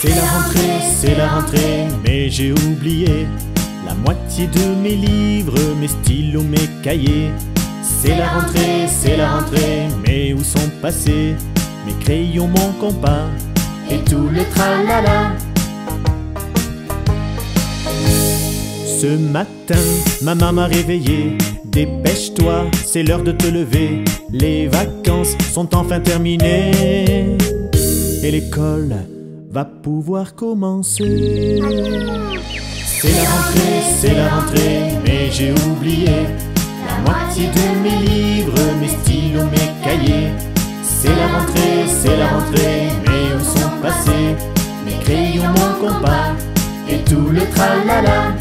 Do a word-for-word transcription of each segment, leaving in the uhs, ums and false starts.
C'est la rentrée, c'est la rentrée, mais j'ai oublié la moitié de mes livres, mes stylos, mes cahiers. C'est la rentrée, c'est la rentrée, mais où sont passés mes crayons, mon compas et tout le tralala? Ce matin, maman m'a réveillé. Dépêche-toi, c'est l'heure de te lever. Les vacances sont enfin terminées et l'école va pouvoir commencer. C'est la rentrée, c'est la rentrée, mais j'ai oublié la moitié de mes livres, mes stylos, mes cahiers. C'est la rentrée, c'est la rentrée, mais où sont passés mes crayons, mon compas et tout le tralala?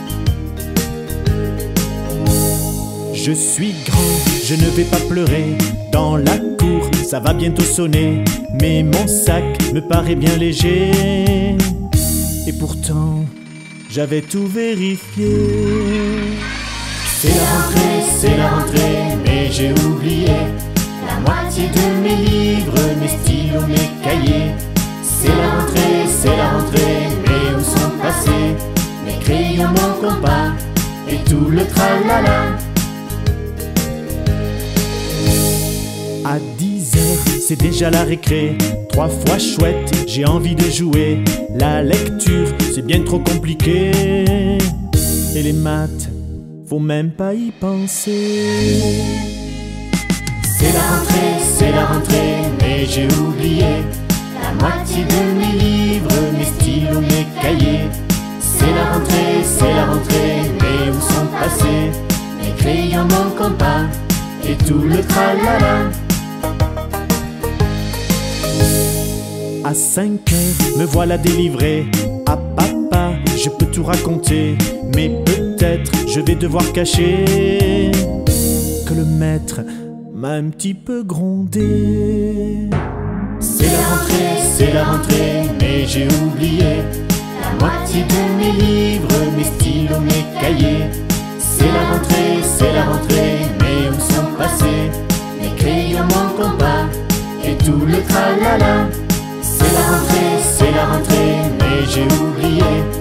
Je suis grand, je ne vais pas pleurer. Dans la cour, ça va bientôt sonner, mais mon sac me paraît bien léger. Et pourtant, j'avais tout vérifié. C'est la rentrée, c'est la rentrée, mais j'ai oublié la moitié de mes livres, mes stylos, mes cahiers. C'est la rentrée, c'est la rentrée, mais où sont passés mes crayons, mon compas et tout le tralala? À dix heures, c'est déjà la récré. Trois fois chouette, j'ai envie de jouer. La lecture, c'est bien trop compliqué. Et les maths, faut même pas y penser. C'est la rentrée, c'est la rentrée, mais j'ai oublié la moitié de mes livres, mes stylos, mes cahiers. C'est la rentrée, c'est la rentrée, mais où sont passés mes crayons, mon compas et tout le tralala? À cinq heures, me voilà délivré. À papa, je peux tout raconter, mais peut-être je vais devoir cacher que le maître m'a un petit peu grondé. C'est la rentrée, c'est la rentrée, mais j'ai oublié la moitié de mes livres, mes stylos, mes cahiers. C'est la rentrée, c'est la rentrée, mais où sont passés mes crayons, mon compas et tout le tralala? C'est la rentrée, c'est la rentrée, mais j'ai oublié